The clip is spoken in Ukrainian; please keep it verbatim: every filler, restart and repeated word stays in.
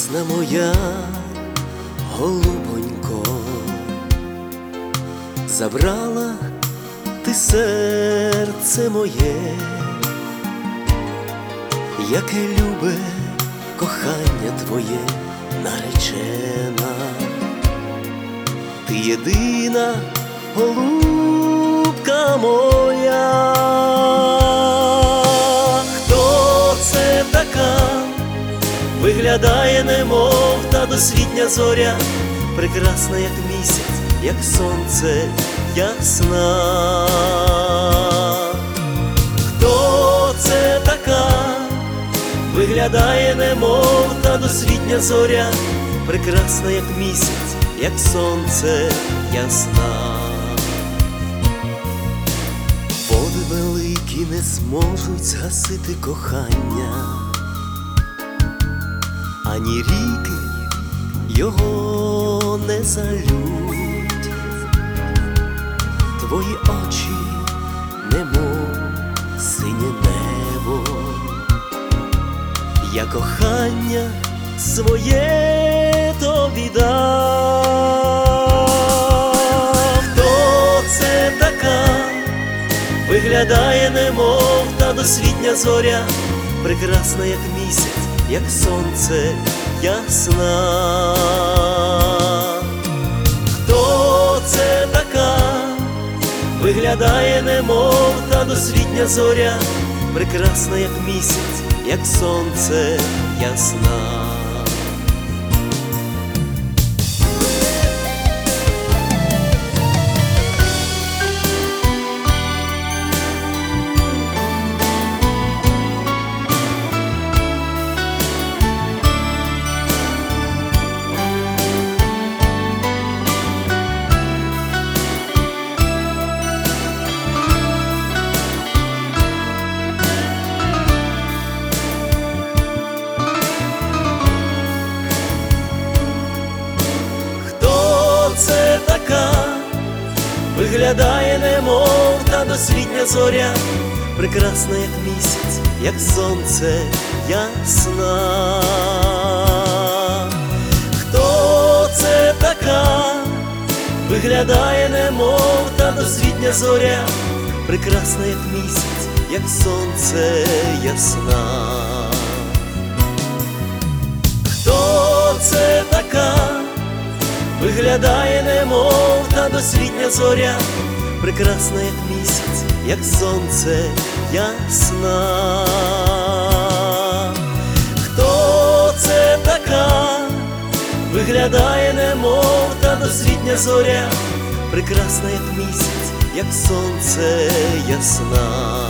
прекрасна моя голубонько, забрала ти серце моє, яке любе кохання твоє наречена. Ти єдина голубка моя. Хто це така? Виглядає немов та досвітня зоря, прекрасна, як місяць, як сонце ясна. Хто це така? Виглядає немов та досвітня зоря, прекрасна, як місяць, як сонце ясна. Води великі не зможуть згасити кохання, ані ріки його не залють. Твої очі, немов синє небо, я кохання своє тобі дав. Хто це така? Виглядає немов та досвітня зоря, прекрасна, як місяць, як сонце ясна. Хто це така? Виглядає немов та досвітня зоря, прекрасна, як місяць, як сонце ясна. Це така, виглядає немов та досвітня зоря, прекрасна, як місяць, як сонце ясна. Хто це така? Виглядає немов та досвітня зоря, прекрасна, як місяць, як сонце ясна. Хто це така? Виглядає немов та досвітня зоря, прекрасна, як місяць, як сонце ясна. Хто це така? Виглядає немов та досвітня зоря, прекрасна, як місяць, як сонце ясна.